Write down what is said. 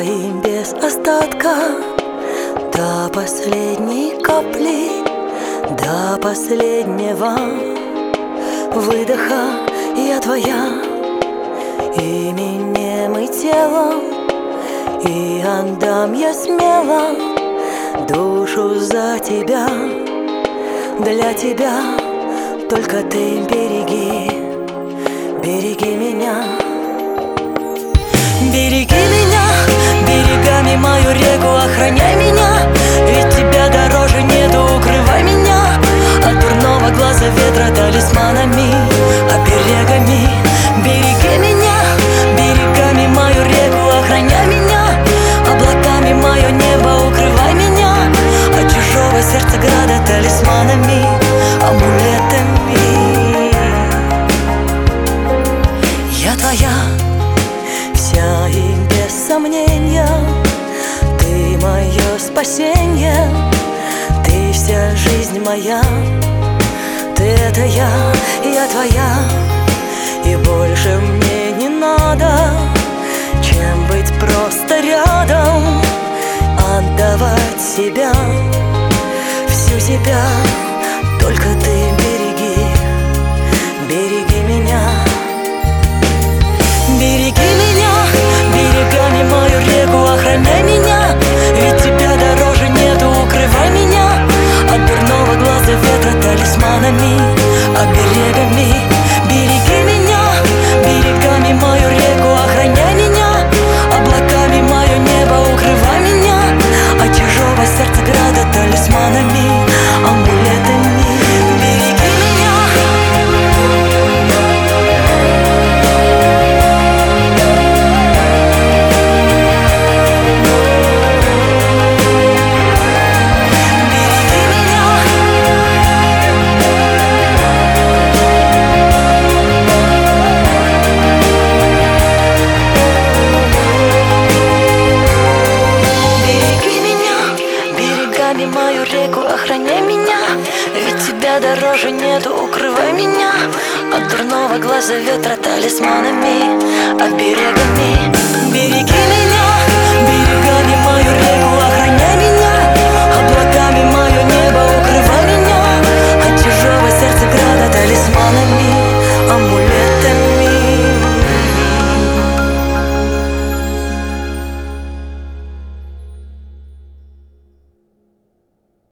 своим без остатка, до последней капли, до последнего выдоха. Я твоя именем и телом, и отдам я смело душу за тебя. Для тебя только ты береги, береги меня. Береги меня, берегами мою реку охраняй меня, ведь тебя дороже нету, укрывай меня от дурного глаза ветра талисманами, оберегами. Береги меня, берегами мою реку охраняй меня, облаками мое небо укрывай меня от чужого сердца града талисманами, амулетами. Я твоя вся и без сомнения, ты мое спасение, ты вся жизнь моя. Ты это я твоя, и больше мне не надо, чем быть просто рядом, отдавать себя, всю себя. Только ты береги, береги меня. Береги меня, берегами мою реку охраняй меня, ведь тебя дороже нету, укрывай меня от дурного глаза ветра талисманами, оберегами. Береги меня, берегами мою реку охраняй меня, облаками мое небо укрывай меня от чужого сердца града талисманами, амулетами. Береги меня. Мою реку охраняй меня, ведь тебя дороже нету, укрывай меня от дурного глаза ветра талисманами, оберегами. Береги меня.